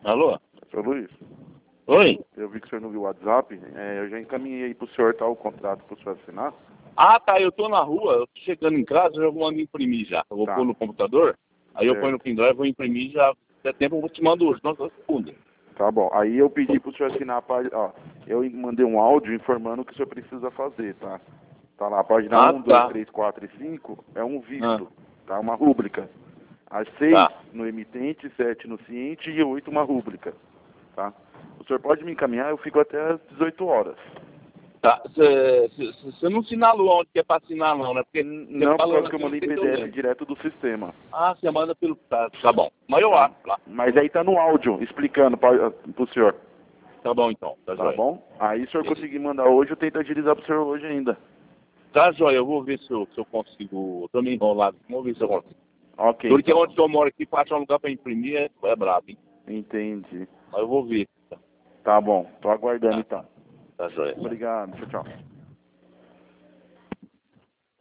Alô? Seu Luiz, Oi? eu vi que o senhor não viu o WhatsApp, eu já encaminhei aí pro senhor o contrato pro senhor assinar. Ah, tá, eu tô na rua, eu tô chegando em casa, eu já vou imprimir já. Eu vou Tá, pôr no computador, aí eu ponho no certo. pendrive, vou imprimir já. Se der tempo eu vou te mandar hoje, não, segunda. Tá bom. Aí eu pedi pro senhor assinar a página, ó, eu mandei um áudio informando o que o senhor precisa fazer, tá? Tá lá, a página Ah, 1, 2, tá. 3, 4 e 5 é um Ah, visto, tá? Uma rúbrica. As 6 tá. no emitente, 7 no ciente e 8 uma rúbrica, tá? O senhor pode me encaminhar, eu fico até às 18 horas. Tá, você não sinalou onde que é pra assinar não, né? Porque você Não, por falando causa que eu aqui, não mandei em sei se eu PDF lembro. direto do sistema, Ah, você manda pelo... Tá bom. Mas eu tá? acho lá. Mas aí tá no áudio, explicando pro senhor, Tá bom então, tá tá joia. bom? Aí se o senhor Beleza. conseguir mandar hoje, eu tento agilizar pro senhor hoje ainda. Tá joia, eu vou ver se eu consigo. Eu tô meio enrolado, vamos ver se eu consigo. Ok, Porque então. onde eu moro aqui, pra achar um lugar pra imprimir é brabo, hein? Entendi. Mas eu vou ver. Tá bom, tô aguardando Tá, então. tá joia. Obrigado, tchau, tchau.